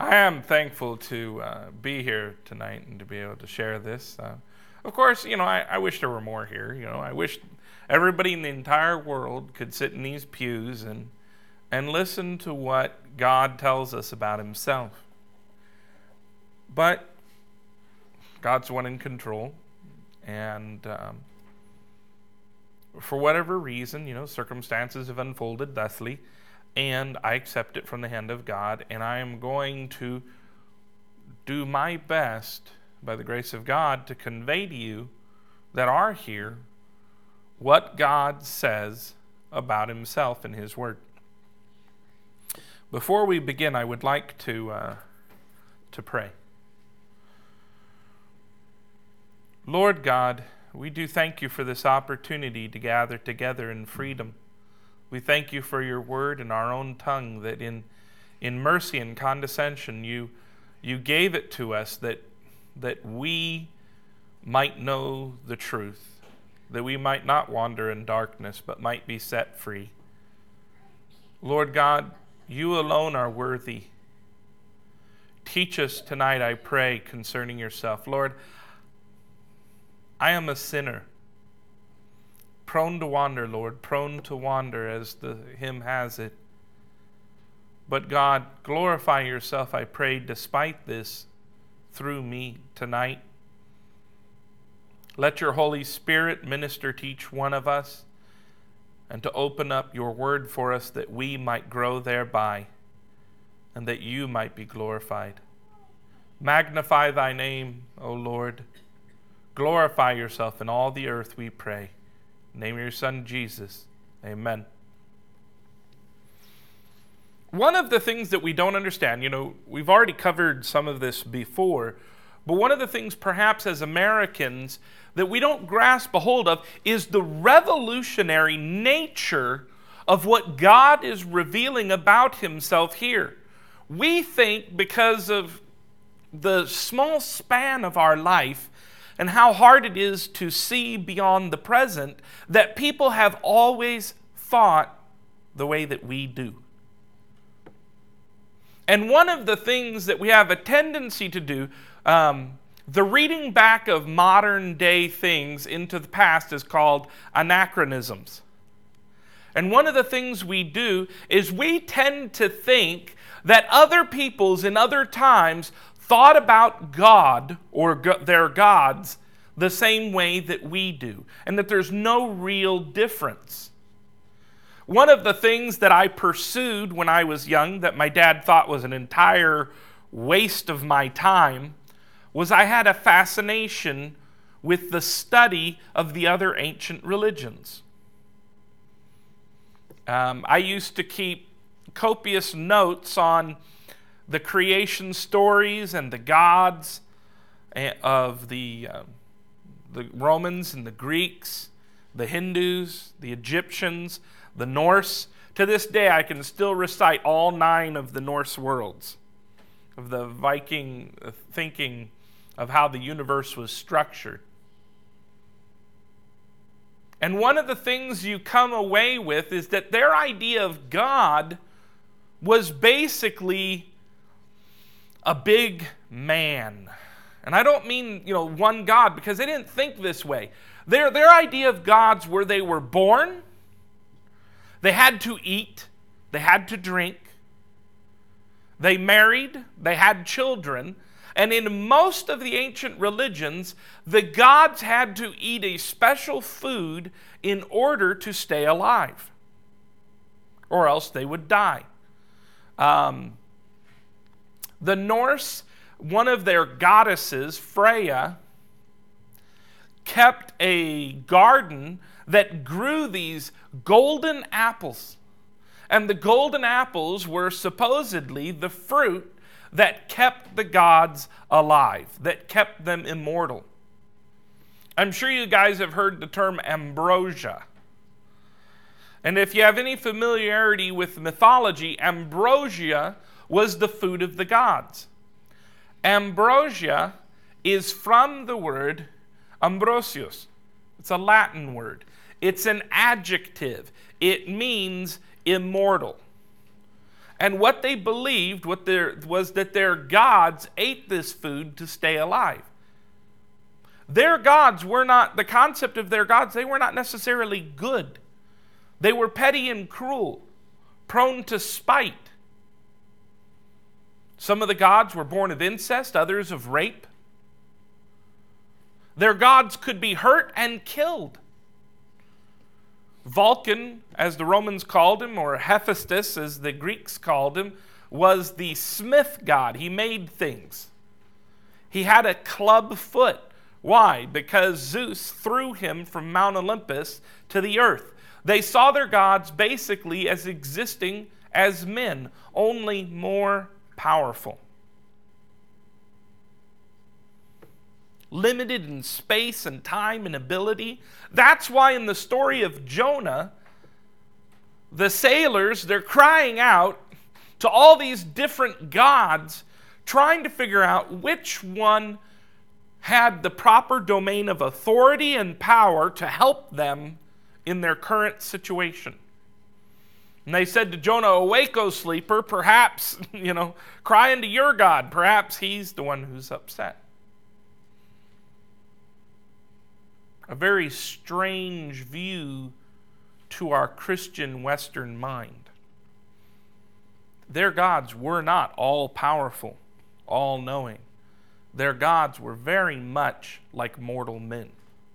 I am thankful to be here tonight and to be able to share this. Of course, I wish there were more here. I wish everybody in the entire world could sit in these pews and listen to what God tells us about himself. But God's the one in control, and for whatever reason, circumstances have unfolded thusly, and I accept it from the hand of God, and I am going to do my best, by the grace of God, to convey to you that are here what God says about himself in his word. Before we begin, I would like to pray. Lord God, we do thank you for this opportunity to gather together in freedom. We thank you for your word in our own tongue, that in mercy and condescension you gave it to us that we might know the truth, that we might not wander in darkness, but might be set free. Lord God, you alone are worthy. Teach us tonight, I pray, concerning yourself. Lord, I am a sinner, prone to wander, Lord, prone to wander, as the hymn has it. But God, glorify yourself, I pray, despite this, through me tonight. Let your Holy Spirit minister to each one of us, and to open up your word for us, that we might grow thereby, and that you might be glorified. Magnify thy name, O Lord. Glorify yourself in all the earth, we pray. In the name of your Son, Jesus. Amen. One of the things that we don't understand, we've already covered some of this before, but one of the things perhaps as Americans that we don't grasp a hold of is the revolutionary nature of what God is revealing about himself here. We think, because of the small span of our life and how hard it is to see beyond the present, that people have always thought the way that we do. And one of the things that we have a tendency to do, the reading back of modern day things into the past is called anachronisms. And one of the things we do is we tend to think that other peoples in other times thought about God or their gods the same way that we do, and that there's no real difference. One of the things that I pursued when I was young that my dad thought was an entire waste of my time was I had a fascination with the study of the other ancient religions. I used to keep copious notes on the creation stories and the gods of the Romans and the Greeks, the Hindus, the Egyptians, the Norse. To this day, I can still recite all 9 of the Norse worlds, of the Viking thinking of how the universe was structured. And one of the things you come away with is that their idea of God was basically a big man. And I don't mean, one God, because they didn't think this way. Their idea of gods were they were born, they had to eat, they had to drink, they married, they had children, and in most of the ancient religions, the gods had to eat a special food in order to stay alive, or else they would die. The Norse, one of their goddesses, Freya, kept a garden that grew these golden apples. And the golden apples were supposedly the fruit that kept the gods alive, that kept them immortal. I'm sure you guys have heard the term ambrosia. And if you have any familiarity with mythology, ambrosia was the food of the gods. Ambrosia is from the word ambrosius. It's a Latin word. It's an adjective. It means immortal. And what they believed was that their gods ate this food to stay alive. Their gods were not, the concept of their gods, they were not necessarily good. They were petty and cruel, prone to spite. Some of the gods were born of incest, others of rape. Their gods could be hurt and killed. Vulcan, as the Romans called him, or Hephaestus, as the Greeks called him, was the smith god. He made things. He had a club foot. Why? Because Zeus threw him from Mount Olympus to the earth. They saw their gods basically as existing as men, only more powerful. Limited in space and time and ability. That's why in the story of Jonah, the sailors, they're crying out to all these different gods, trying to figure out which one had the proper domain of authority and power to help them in their current situation. And they said to Jonah, "Awake, O sleeper, perhaps, cry unto your God. Perhaps he's the one who's upset." A very strange view to our Christian Western mind. Their gods were not all-powerful, all-knowing. Their gods were very much like mortal men.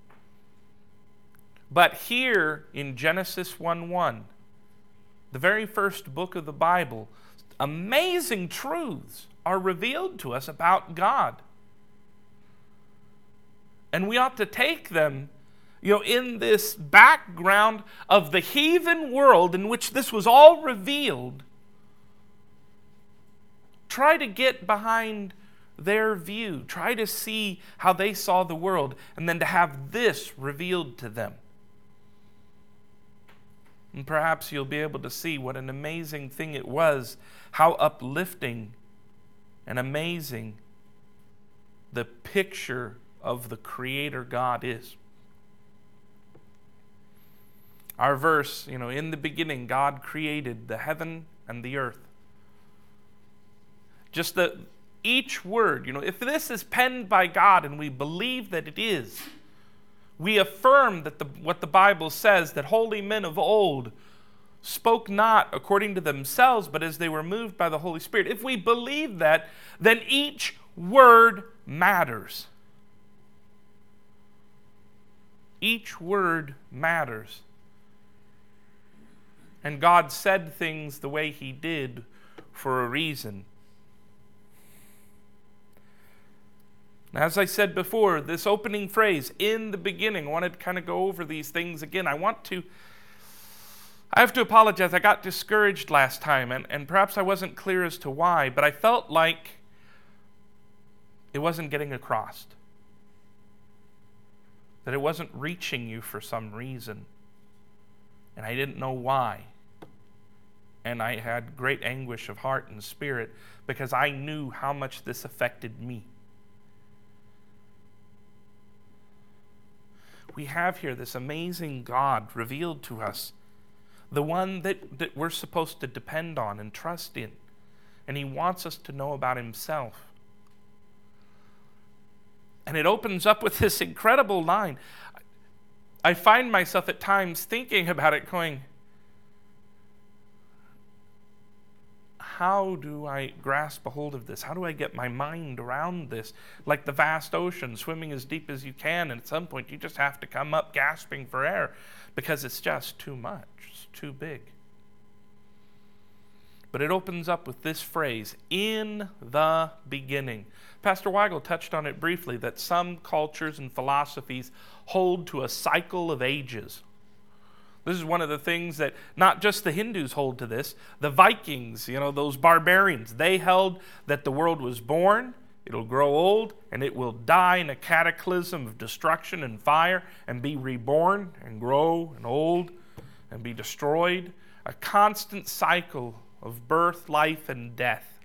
But here in Genesis 1:1, the very first book of the Bible, amazing truths are revealed to us about God. And we ought to take them, in this background of the heathen world in which this was all revealed. Try to get behind their view. Try to see how they saw the world, and then to have this revealed to them. And perhaps you'll be able to see what an amazing thing it was, how uplifting and amazing the picture of the Creator God is. Our verse, in the beginning, God created the heaven and the earth. Just each word, if this is penned by God and we believe that it is, we affirm that what the Bible says, that holy men of old spoke not according to themselves, but as they were moved by the Holy Spirit. If we believe that, then each word matters. Each word matters. And God said things the way He did for a reason. As I said before, this opening phrase, in the beginning, I wanted to kind of go over these things again. I have to apologize. I got discouraged last time, and perhaps I wasn't clear as to why, but I felt like it wasn't getting across. That it wasn't reaching you for some reason. And I didn't know why. And I had great anguish of heart and spirit because I knew how much this affected me. We have here this amazing God revealed to us, the one that we're supposed to depend on and trust in. And He wants us to know about Himself. And it opens up with this incredible line. I find myself at times thinking about it going, how do I grasp a hold of this? How do I get my mind around this? Like the vast ocean, swimming as deep as you can, and at some point you just have to come up gasping for air because it's just too much. It's too big. But it opens up with this phrase, in the beginning. Pastor Weigel touched on it briefly, that some cultures and philosophies hold to a cycle of ages. This is one of the things that not just the Hindus hold to this. The Vikings, those barbarians, they held that the world was born, it'll grow old, and it will die in a cataclysm of destruction and fire and be reborn and grow and old and be destroyed. A constant cycle of birth, life, and death.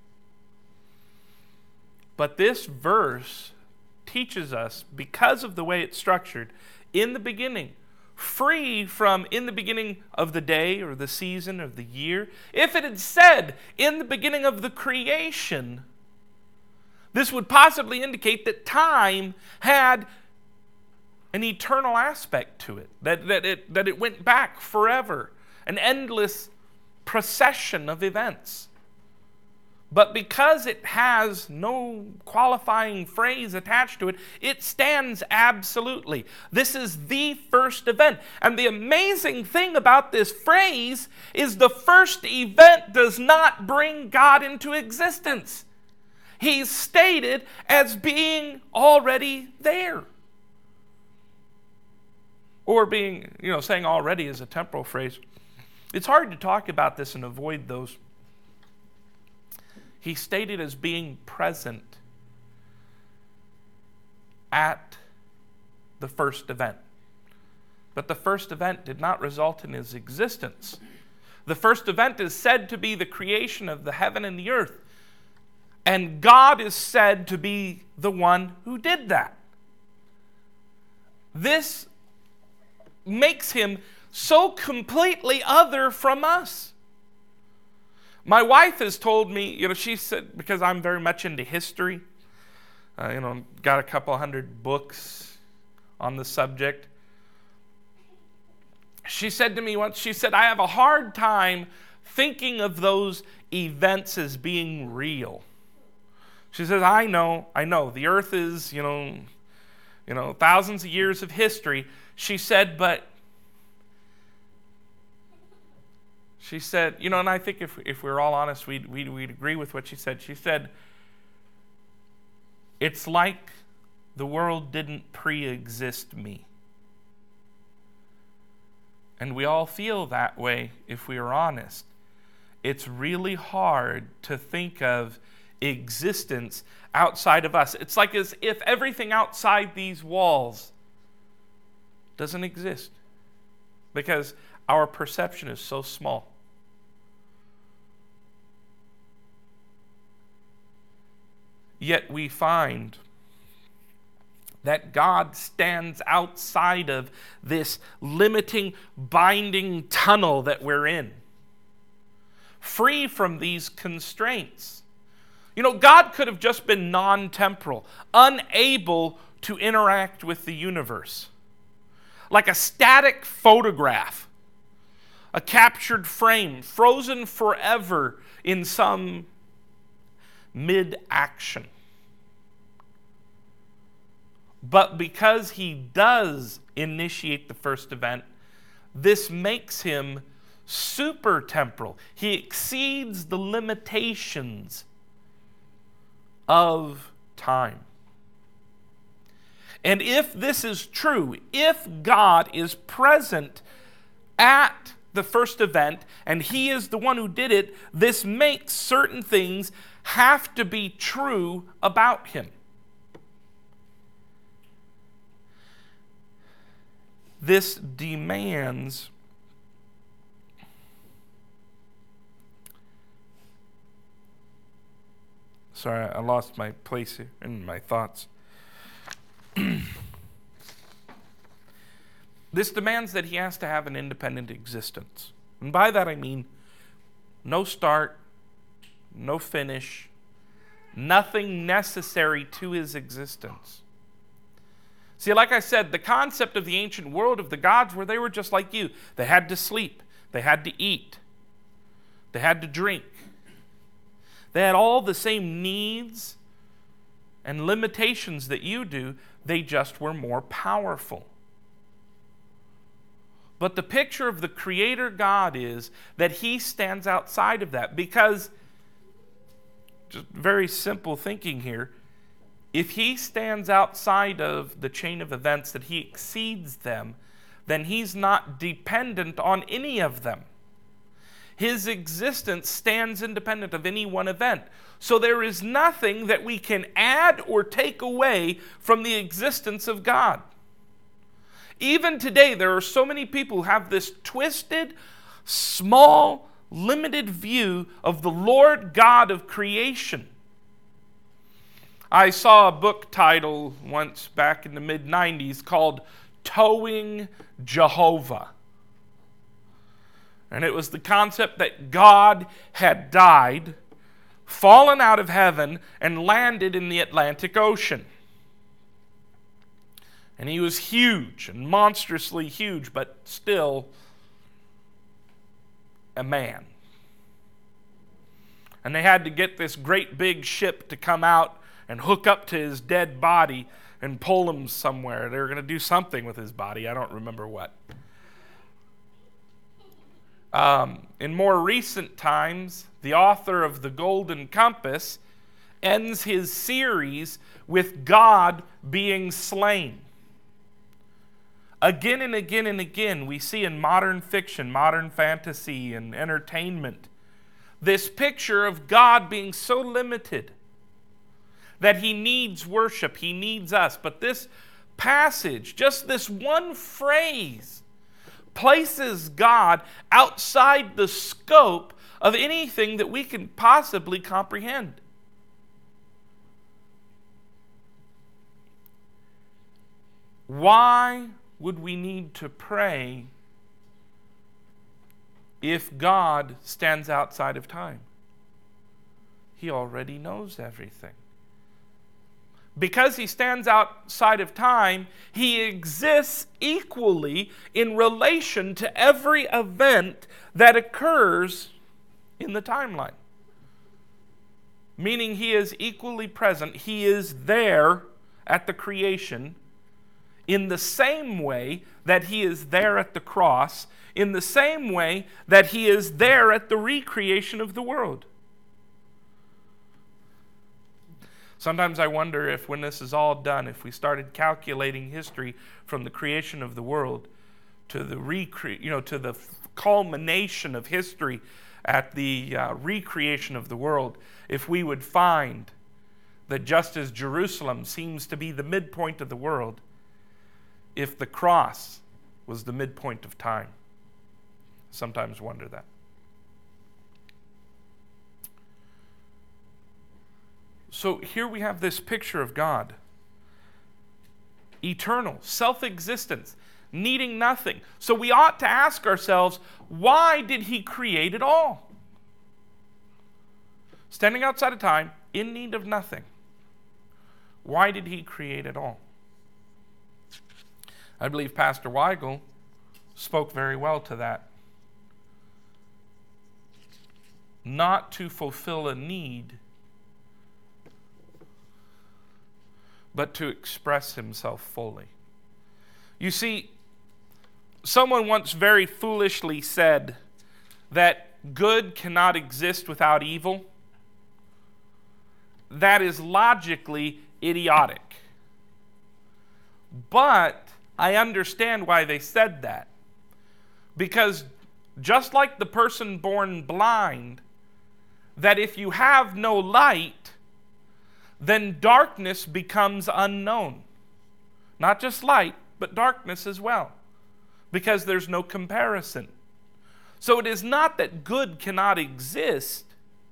But this verse teaches us, because of the way it's structured, in the beginning, free from in the beginning of the day or the season or the year, if it had said in the beginning of the creation, this would possibly indicate that time had an eternal aspect to it, that it went back forever, an endless procession of events. But because it has no qualifying phrase attached to it, it stands absolutely. This is the first event. And the amazing thing about this phrase is the first event does not bring God into existence. He's stated as being already there. Or being, saying already is a temporal phrase. It's hard to talk about this and avoid those. He stated as being present at the first event. But the first event did not result in his existence. The first event is said to be the creation of the heaven and the earth. And God is said to be the one who did that. This makes him so completely other from us. My wife has told me, she said, because I'm very much into history, got a couple hundred books on the subject. She said to me once, I have a hard time thinking of those events as being real. She says, I know, the earth is, thousands of years of history. She said, and I think if we're all honest, we'd agree with what she said. She said, it's like the world didn't pre-exist me. And we all feel that way if we are honest. It's really hard to think of existence outside of us. It's like as if everything outside these walls doesn't exist because our perception is so small. Yet we find that God stands outside of this limiting, binding tunnel that we're in, free from these constraints. God could have just been non-temporal, unable to interact with the universe, like a static photograph, a captured frame, frozen forever in some mid-action. But because he does initiate the first event, this makes him super temporal. He exceeds the limitations of time. And if this is true, if God is present at the first event and he is the one who did it, this makes certain things have to be true about him. This demands sorry, I lost my place here in my thoughts. This demands that he has to have an independent existence. And by that I mean no start, no finish, nothing necessary to his existence. See, like I said, the concept of the ancient world of the gods were they were just like you. They had to sleep. They had to eat. They had to drink. They had all the same needs and limitations that you do. They just were more powerful. But the picture of the Creator God is that he stands outside of that because, just very simple thinking here, if he stands outside of the chain of events, that he exceeds them, then he's not dependent on any of them. His existence stands independent of any one event. So there is nothing that we can add or take away from the existence of God. Even today, there are so many people who have this twisted, small, limited view of the Lord God of creation. I saw a book title once back in the mid-90s called towing Jehovah. And it was the concept that God had died, fallen out of heaven, and landed in the Atlantic Ocean. And he was huge and monstrously huge, but still a man. And they had to get this great big ship to come out and hook up to his dead body and pull him somewhere. They were going to do something with his body. I don't remember what. In more recent times, the author of The Golden Compass ends his series with God being slain. Again and again and again, we see in modern fiction, modern fantasy, and entertainment, this picture of God being so limited that he needs worship, he needs us. But this passage, just this one phrase, places God outside the scope of anything that we can possibly comprehend. Why would we need to pray if God stands outside of time? He already knows everything. Because he stands outside of time, he exists equally in relation to every event that occurs in the timeline. Meaning he is equally present. He is there at the creation in the same way that he is there at the cross, in the same way that he is there at the recreation of the world. Sometimes I wonder if when this is all done, if we started calculating history from the creation of the world to the to the culmination of history at the recreation of the world, if we would find that just as Jerusalem seems to be the midpoint of the world, if the cross was the midpoint of time. Sometimes wonder that. So here we have this picture of God. Eternal, self-existence, needing nothing. So we ought to ask ourselves, why did he create it all? Standing outside of time, in need of nothing. Why did he create it all? I believe Pastor Weigel spoke very well to that. Not to fulfill a need, but to express himself fully. You see, someone once very foolishly said that good cannot exist without evil. That is logically idiotic. But I understand why they said that. Because just like the person born blind, that if you have no light, then darkness becomes unknown. Not just light, but darkness as well. Because there's no comparison. So it is not that good cannot exist,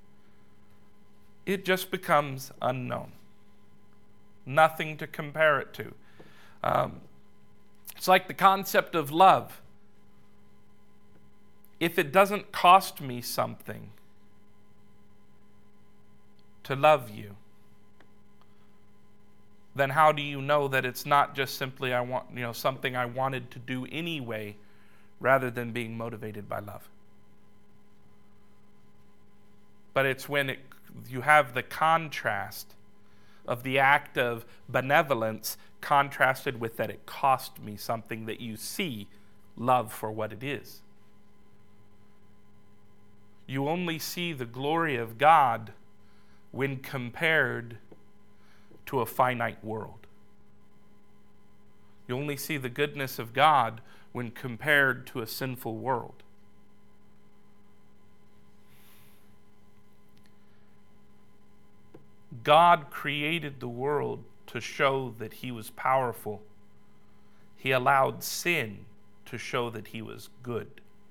it just becomes unknown. Nothing to compare it to. It's like the concept of love. If it doesn't cost me something to love you, then how do you know that it's not just simply something I wanted to do anyway, rather than being motivated by love? But it's when you have the contrast of the act of benevolence contrasted with that it cost me something, that you see love for what it is. You only see the glory of God when compared to a finite world. You only see the goodness of God when compared to a sinful world. God created the world to show that he was powerful. He allowed sin to show that he was good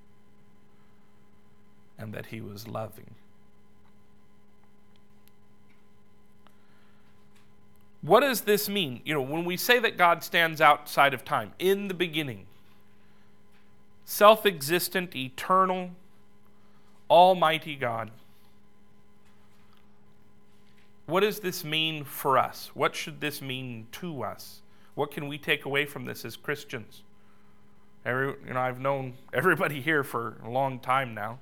and that he was loving. What does this mean? When we say that God stands outside of time, in the beginning, self-existent, eternal, almighty God, what does this mean for us? What should this mean to us? What can we take away from this as Christians? I've known everybody here for a long time now.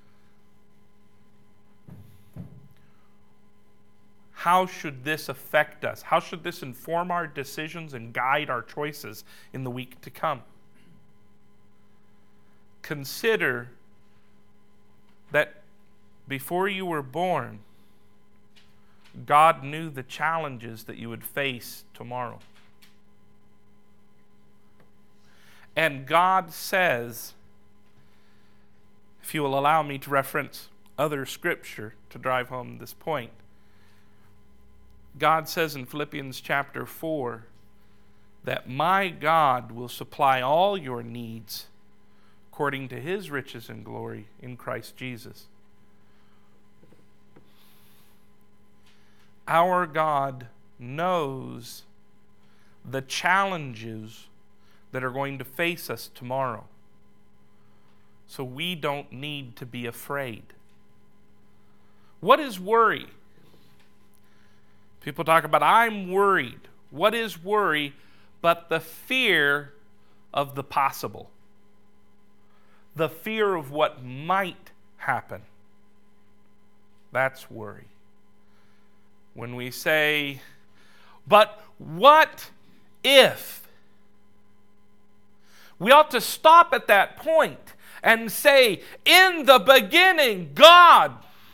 How should this affect us? How should this inform our decisions and guide our choices in the week to come? Consider that before you were born, God knew the challenges that you would face tomorrow. And God says, if you will allow me to reference other scripture to drive home this point, God says in Philippians chapter 4 that my God will supply all your needs according to his riches and glory in Christ Jesus. Our God knows the challenges that are going to face us tomorrow. So we don't need to be afraid. What is worry? People talk about, I'm worried. What is worry but the fear of the possible? The fear of what might happen. That's worry. When we say, but what if? We ought to stop at that point and say, in the beginning, God.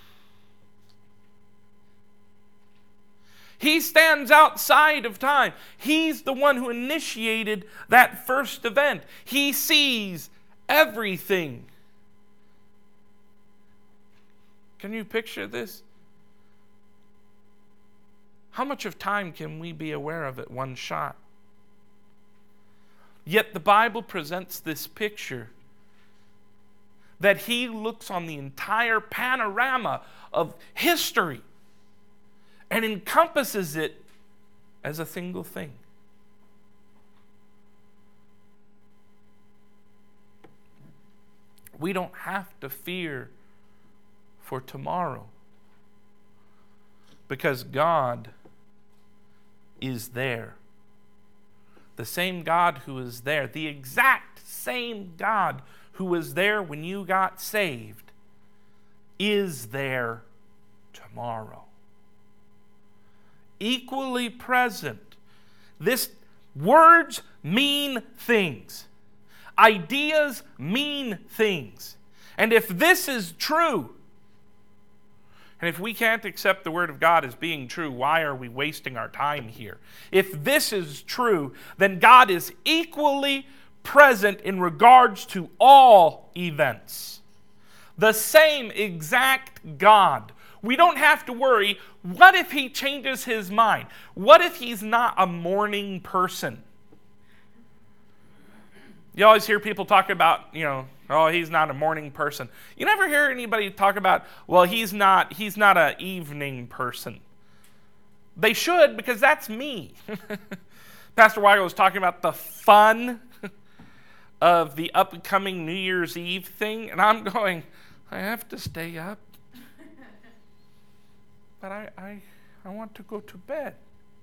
He stands outside of time. He's the one who initiated that first event. He sees everything. Can you picture this? How much of time can we be aware of at one shot? Yet the Bible presents this picture that he looks on the entire panorama of history and encompasses it as a single thing. We don't have to fear for tomorrow because God is there. The same God who is there, the exact same God who was there when you got saved, is there tomorrow. Equally present. Words mean things. Ideas mean things. And if this is true, and if we can't accept the Word of God as being true, why are we wasting our time here? If this is true, then God is equally present in regards to all events. The same exact God. We don't have to worry, what if he changes his mind? What if he's not a morning person? You always hear people talk about, oh, he's not a morning person. You never hear anybody talk about, well, he's not an evening person. They should, because that's me. Pastor Weigel was talking about the fun of the upcoming New Year's Eve thing, and I'm going, I have to stay up. But I want to go to bed.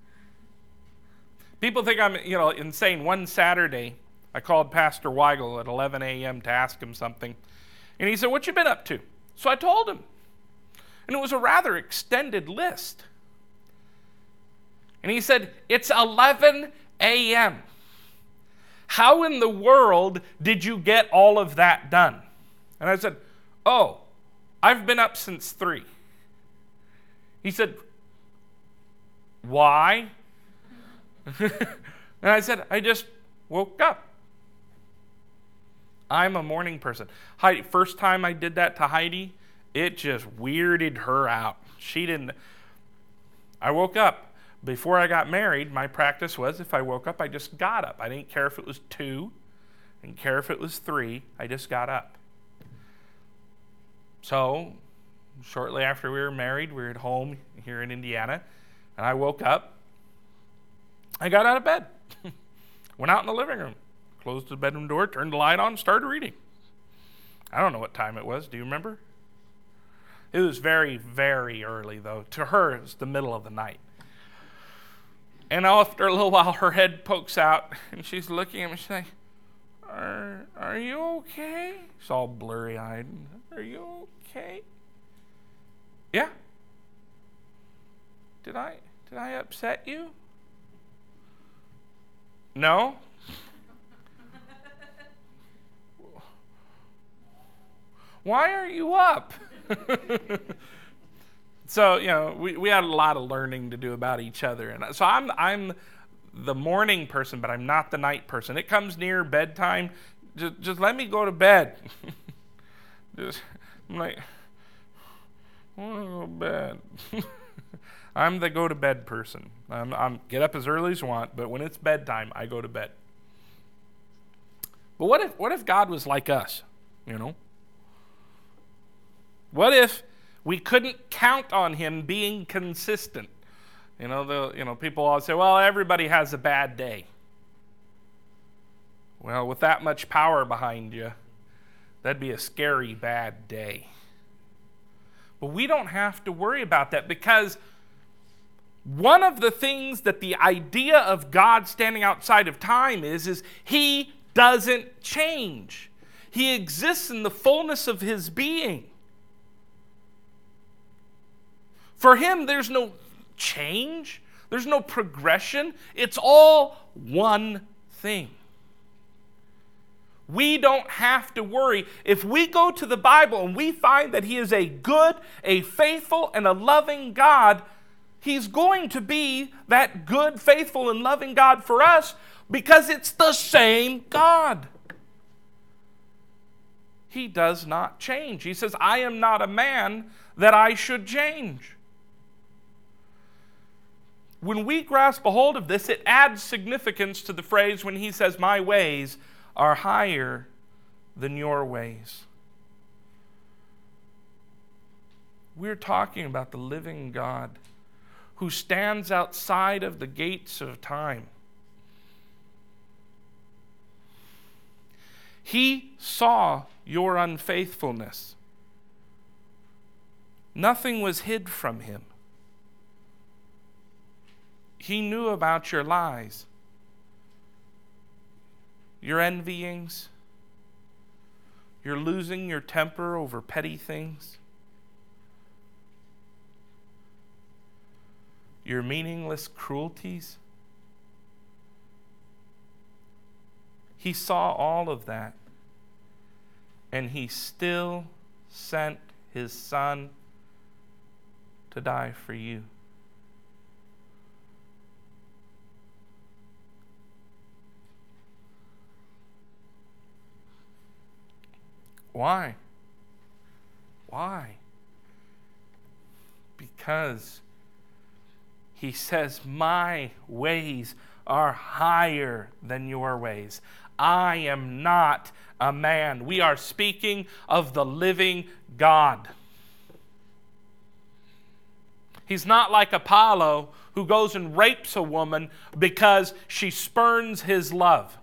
People think I'm, insane. One Saturday, I called Pastor Weigel at 11 a.m. to ask him something. And he said, what you been up to? So I told him. And it was a rather extended list. And he said, it's 11 a.m. How in the world did you get all of that done? And I said, oh, I've been up since 3. He said, why? And I said, I just woke up. I'm a morning person. Heidi, first time I did that to Heidi, it just weirded her out. I woke up. Before I got married, my practice was if I woke up, I just got up. I didn't care if it was 2. I didn't care if it was 3. I just got up. So, shortly after we were married, we were at home here in Indiana, and I woke up, I got out of bed, went out in the living room, closed the bedroom door, turned the light on, started reading. I don't know what time it was. Do you remember? It was very, very early, though. To her, it was the middle of the night. And after a little while, her head pokes out, and she's looking at me. She's like, are you okay? She's all blurry-eyed. Are you okay? Yeah. Did I upset you? No. Why are you up? So, we had a lot of learning to do about each other. And so I'm the morning person, but I'm not the night person. It comes near bedtime, just let me go to bed. I'm like, I want to go to bed. I'm the go to bed person. I'm get up as early as you want, but when it's bedtime, I go to bed. But what if God was like us, What if we couldn't count on him being consistent? People always say, well, everybody has a bad day. Well, with that much power behind you, that'd be a scary bad day. But we don't have to worry about that, because one of the things that the idea of God standing outside of time is he doesn't change. He exists in the fullness of his being. For him, there's no change. There's no progression. It's all one thing. We don't have to worry. If we go to the Bible and we find that he is a good, a faithful, and a loving God, he's going to be that good, faithful, and loving God for us, because it's the same God. He does not change. He says, I am not a man that I should change. When we grasp a hold of this, it adds significance to the phrase when he says, my ways are higher than your ways. We're talking about the living God who stands outside of the gates of time. He saw your unfaithfulness. Nothing was hid from him. He knew about your lies, your envyings, your losing your temper over petty things, your meaningless cruelties. He saw all of that, and he still sent his son to die for you. Why? Why? Because he says, my ways are higher than your ways. I am not a man. We are speaking of the living God. He's not like Apollo, who goes and rapes a woman because she spurns his love.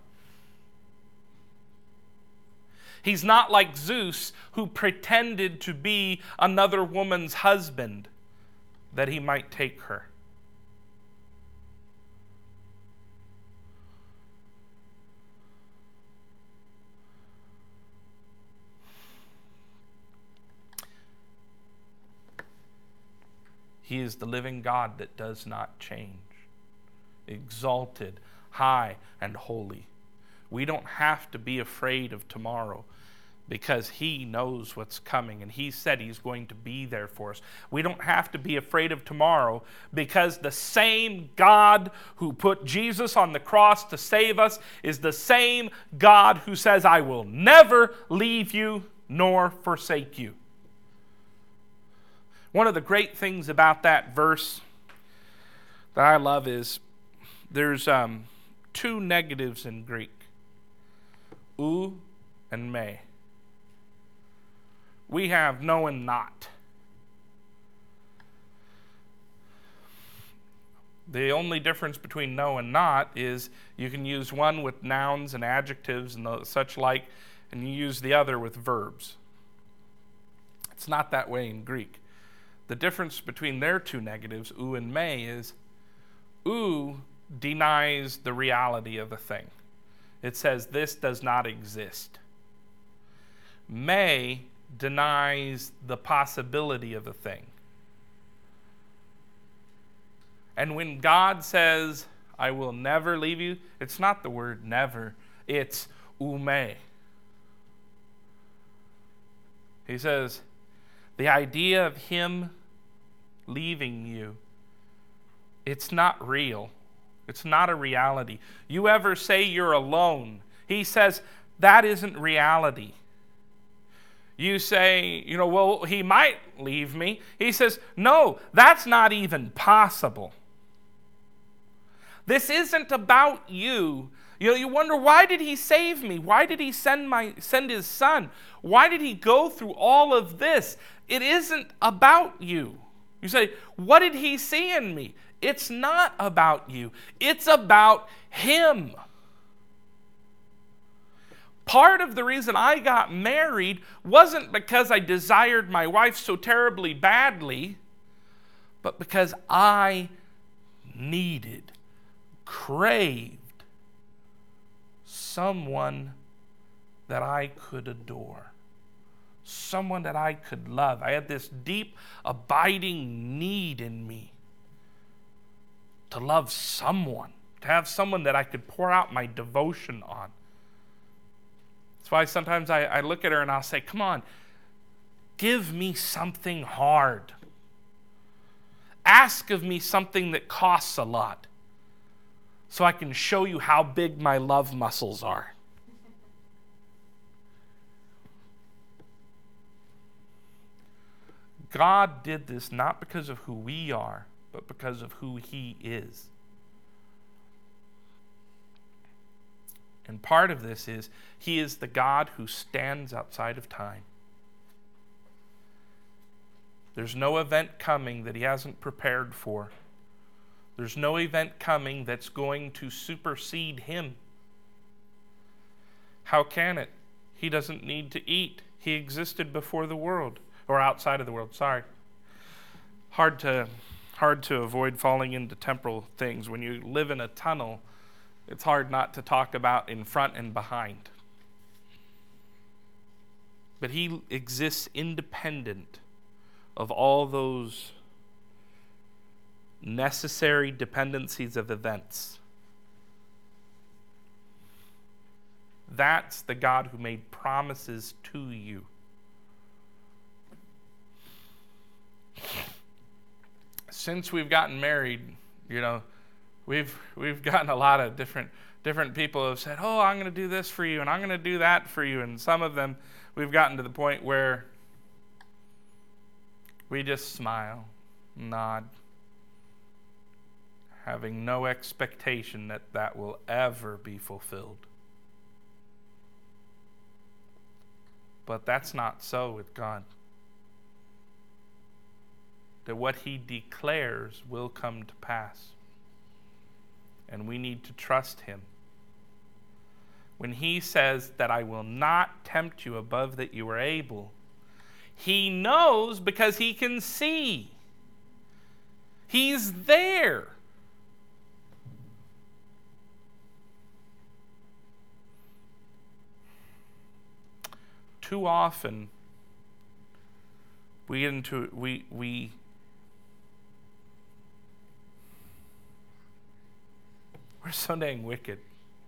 He's not like Zeus, who pretended to be another woman's husband that he might take her. He is the living God that does not change, exalted, high, and holy. We don't have to be afraid of tomorrow, because he knows what's coming, and he said he's going to be there for us. We don't have to be afraid of tomorrow, because the same God who put Jesus on the cross to save us is the same God who says, I will never leave you nor forsake you. One of the great things about that verse that I love is there's two negatives in Greek, ou and me. We have no and not. The only difference between no and not is you can use one with nouns and adjectives and such like, and you use the other with verbs. It's not that way in Greek. The difference between their two negatives, ou and me, is ou denies the reality of a thing. It says this does not exist. Me denies the possibility of a thing. And when God says, I will never leave you, it's not the word never, it's ou me. He says, the idea of him leaving you, it's not real. It's not a reality. You ever say you're alone, he says, that isn't reality. You say, well, he might leave me. He says, no, that's not even possible. This isn't about you. You wonder, why did he save me? Why did he send his son? Why did he go through all of this? It isn't about you. You say, what did he see in me? It's not about you. It's about him. Part of the reason I got married wasn't because I desired my wife so terribly badly, but because I needed, craved someone that I could adore, someone that I could love. I had this deep, abiding need in me to love someone, to have someone that I could pour out my devotion on. That's why sometimes I look at her and I'll say, come on, give me something hard. Ask of me something that costs a lot so I can show you how big my love muscles are. God did this not because of who we are, but because of who he is. And part of this is he is the God who stands outside of time. There's no event coming that he hasn't prepared for. There's no event coming that's going to supersede him. How can it? He doesn't need to eat. He existed before the world, or outside of the world, sorry. Hard to avoid falling into temporal things. When you live in a tunnel, it's hard not to talk about in front and behind. But he exists independent of all those necessary dependencies of events. That's the God who made promises to you. Since we've gotten married, we've gotten a lot of different people who have said, oh, I'm going to do this for you, and I'm going to do that for you. And some of them, we've gotten to the point where we just smile, nod, having no expectation that will ever be fulfilled. But that's not so with God. That what he declares will come to pass. And we need to trust him. When he says that I will not tempt you above that you are able, he knows because he can see. He's there. Too often we get into we're so dang wicked.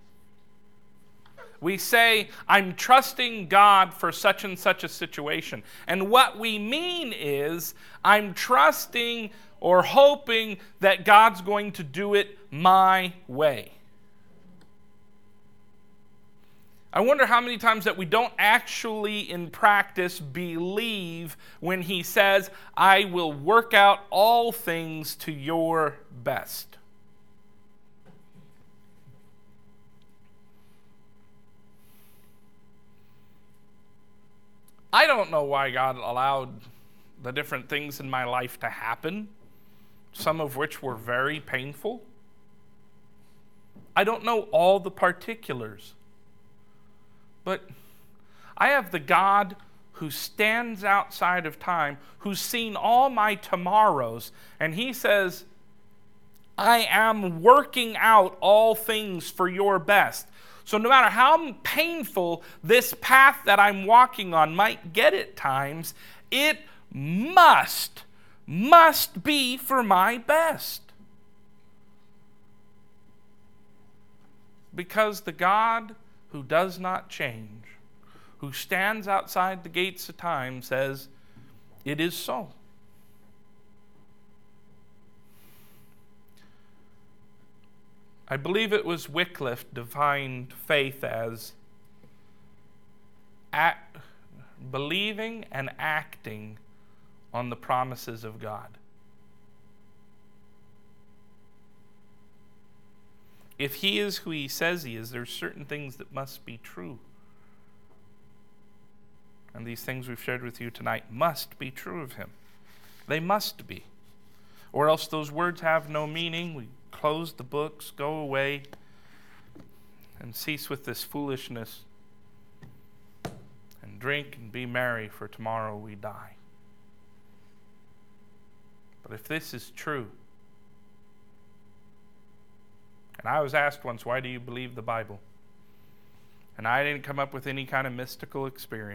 We say, I'm trusting God for such and such a situation. And what we mean is, I'm trusting or hoping that God's going to do it my way. I wonder how many times that we don't actually in practice believe when he says, I will work out all things to your best. I don't know why God allowed the different things in my life to happen. some of which were very painful. I don't know all the particulars, but I have the God who stands outside of time, who's seen all my tomorrows, and he says, I am working out all things for your best. So no matter how painful this path that I'm walking on might get at times, it must be for my best. Because the God who does not change, who stands outside the gates of time, says, it is so. I believe it was Wycliffe defined faith as believing and acting on the promises of God. If he is who he says he is, there's certain things that must be true. And these things we've shared with you tonight must be true of him. They must be. Or else those words have no meaning. We close the books, go away, and cease with this foolishness, and drink and be merry, for tomorrow we die. But if this is true, and I was asked once, why do you believe the Bible? And I didn't come up with any kind of mystical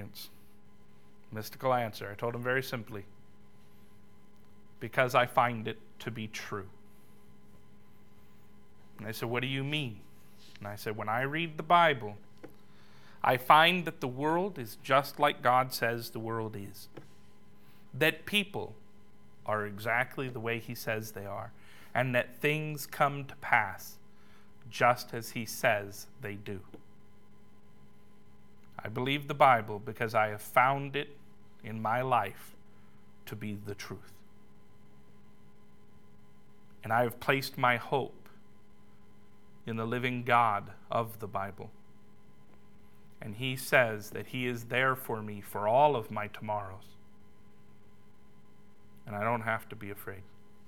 answer. I told him very simply, because I find it to be true. And they said, what do you mean? And I said, when I read the Bible, I find that the world is just like God says the world is. That people are exactly the way he says they are. And that things come to pass just as he says they do. I believe the Bible because I have found it in my life to be the truth. And I have placed my hope in the living God of the Bible. And he says that he is there for me for all of my tomorrows. And I don't have to be afraid.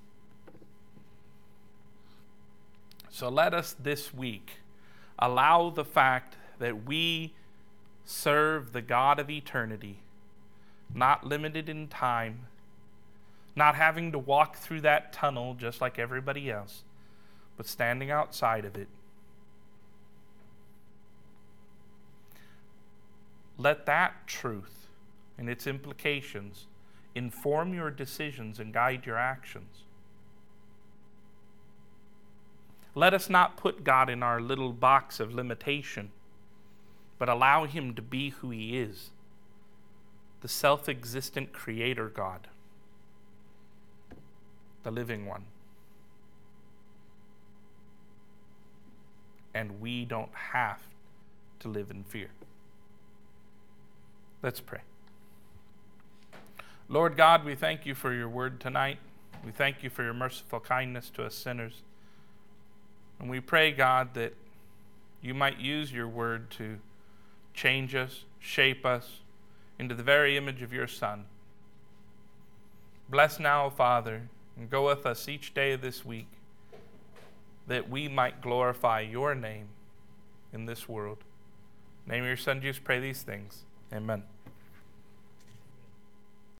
So let us this week allow the fact that we serve the God of eternity, not limited in time, not having to walk through that tunnel just like everybody else, but standing outside of it. Let that truth and its implications inform your decisions and guide your actions. Let us not put God in our little box of limitation, but allow him to be who he is, the self-existent creator God, the living one. And we don't have to live in fear. Let's pray. Lord God, we thank you for your word tonight. We thank you for your merciful kindness to us sinners. And we pray, God, that you might use your word to change us, shape us into the very image of your Son. Bless now, Father, and go with us each day of this week, that we might glorify your name in this world. In the name of your Son, Jesus, pray these things. Amen.